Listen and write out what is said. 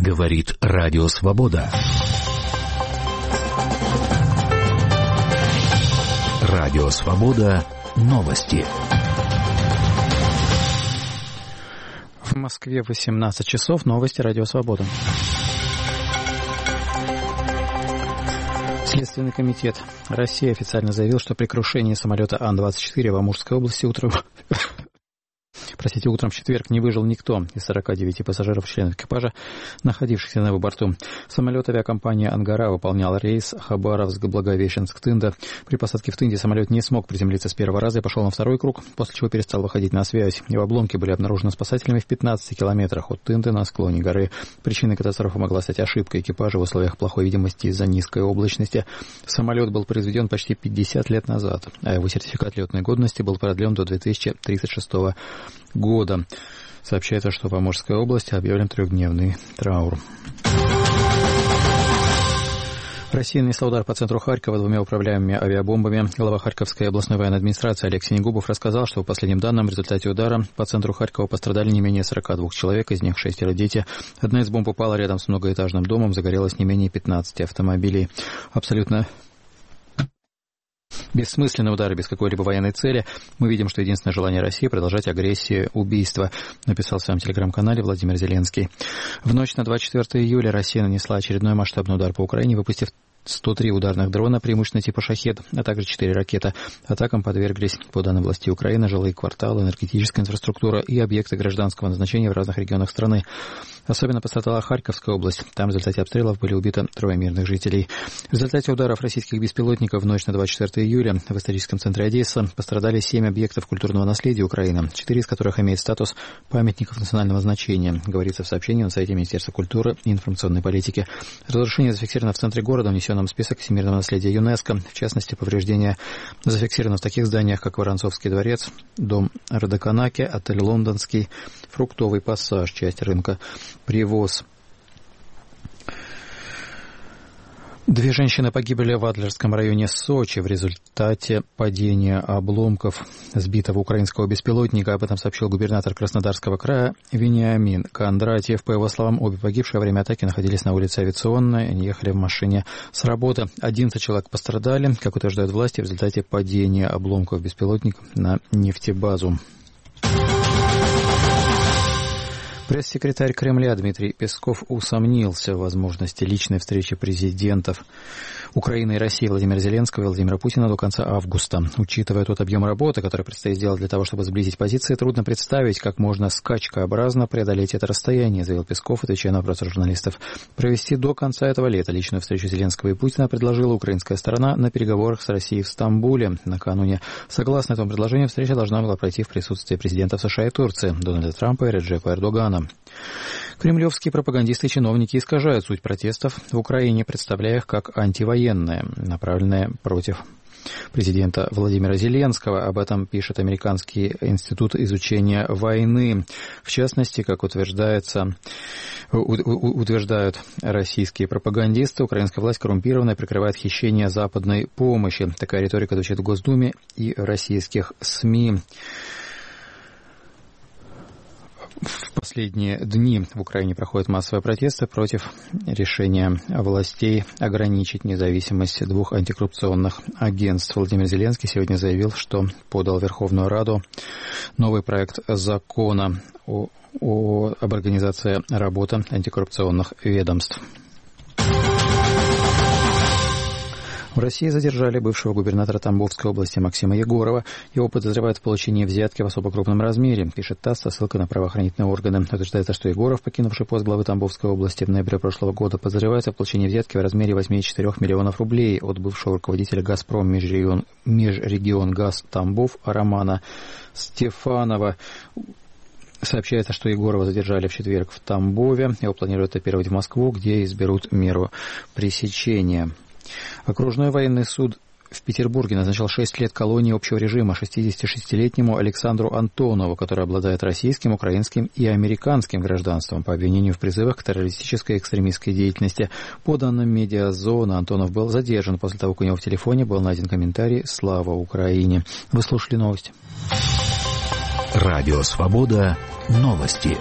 Говорит Радио Свобода. Радио Свобода. Новости. В Москве 18 часов. Новости Радио Свобода. Следственный комитет России официально заявил, что при крушении самолета Ан-24 в Амурской области утром в четверг не выжил никто из 49 пассажиров, членов экипажа, находившихся на его борту. Самолет авиакомпании «Ангара» выполнял рейс Хабаровск-Благовещенск-Тында. При посадке в Тынде самолет не смог приземлиться с первого раза и пошел на второй круг, после чего перестал выходить на связь. Его обломки были обнаружены спасателями в 15 километрах от Тынды на склоне горы. Причиной катастрофы могла стать ошибка экипажа в условиях плохой видимости из-за низкой облачности. Самолет был произведен почти 50 лет назад, а его сертификат летной годности был продлен до 2036 года. Сообщается, что в Амурской области объявлен 3-дневный траур. Россия нанесла удар по центру Харькова 2 управляемыми авиабомбами. Глава Харьковской областной военной администрации Алексей Негубов рассказал, что по последним данным в результате удара по центру Харькова пострадали не менее 42 человек, из них 6 дети. Одна из бомб упала рядом с многоэтажным домом, загорелось не менее 15 автомобилей. Абсолютно бессмысленные удары без какой-либо военной цели. Мы видим, что единственное желание России продолжать агрессию, убийство, написал в своем телеграм-канале Владимир Зеленский. В ночь на 24 июля Россия нанесла очередной масштабный удар по Украине, выпустив 103 ударных дрона, преимущественно типа «Шахед», а также 4 ракеты. Атакам подверглись, по данным властей Украины, жилые кварталы, энергетическая инфраструктура и объекты гражданского назначения в разных регионах страны. Особенно пострадала Харьковская область. Там в результате обстрелов были убиты 3 мирных жителей. В результате ударов российских беспилотников в ночь на 24 июля в историческом центре Одесса пострадали 7 объектов культурного наследия Украины, 4 из которых имеют статус памятников национального значения, говорится в сообщении на сайте Министерства культуры и информационной политики. Разрушение зафиксировано в центре города, внесенном в список всемирного наследия ЮНЕСКо. В частности, повреждения зафиксированы в таких зданиях, как Воронцовский дворец, дом Родоканаки, отель Лондонский, фруктовый пассаж, часть рынка Привоз. 2 женщины погибли в Адлерском районе Сочи в результате падения обломков сбитого украинского беспилотника. Об этом сообщил губернатор Краснодарского края Вениамин Кондратьев. По его словам, обе погибшие во время атаки находились на улице Авиационной. Они ехали в машине с работы. 11 человек пострадали, как утверждают власти, в результате падения обломков беспилотника на нефтебазу. Пресс-секретарь Кремля Дмитрий Песков усомнился в возможности личной встречи президентов Украины и России Владимира Зеленского и Владимира Путина до конца августа. Учитывая тот объем работы, который предстоит сделать для того, чтобы сблизить позиции, трудно представить, как можно скачкообразно преодолеть это расстояние, заявил Песков, отвечая на вопросы журналистов. Провести до конца этого лета личную встречу Зеленского и Путина предложила украинская сторона на переговорах с Россией в Стамбуле накануне. Согласно этому предложению, встреча должна была пройти в присутствии президентов США и Турции Дональда Трампа и Реджепа Эрдогана. Кремлевские пропагандисты и чиновники искажают суть протестов в Украине, представляя их как антивоенные, направленные против президента Владимира Зеленского. Об этом пишет Американский институт изучения войны. В частности, как утверждают российские пропагандисты, украинская власть коррумпированная, прикрывает хищение западной помощи. Такая риторика звучит в Госдуме и российских СМИ. В последние дни в Украине проходят массовые протесты против решения властей ограничить независимость 2 антикоррупционных агентств. Владимир Зеленский сегодня заявил, что подал в Верховную Раду новый проект закона об организации работы антикоррупционных ведомств. В России задержали бывшего губернатора Тамбовской области Максима Егорова. Его подозревают в получении взятки в особо крупном размере, пишет ТАСС со ссылкой на правоохранительные органы. Утверждается, что Егоров, покинувший пост главы Тамбовской области в ноябре прошлого года, подозревается в получении взятки в размере 8,4 миллионов рублей от бывшего руководителя «Газпром» Межрегионгаз Тамбов Романа Стефанова. Сообщается, что Егорова задержали в четверг в Тамбове. Его планируют оперировать в Москву, где изберут меру пресечения. Окружной военный суд в Петербурге назначил 6 лет колонии общего режима 66-летнему Александру Антонову, который обладает российским, украинским и американским гражданством, по обвинению в призывах к террористической и экстремистской деятельности. По данным «Медиазона», Антонов был задержан после того, как у него в телефоне был найден комментарий «Слава Украине». Вы слушали новости. Радио Свобода. Новости.